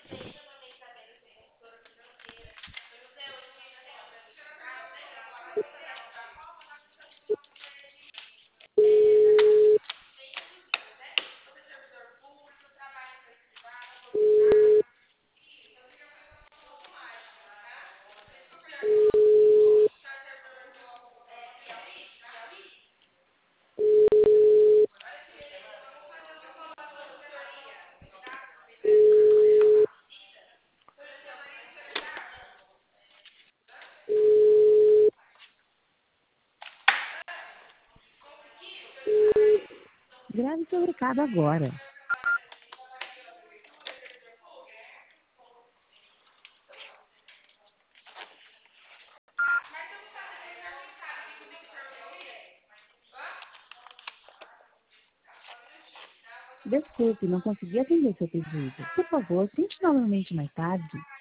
Grave seu recado agora. Desculpe, não consegui atender seu pedido. Por favor, tente novamente mais tarde.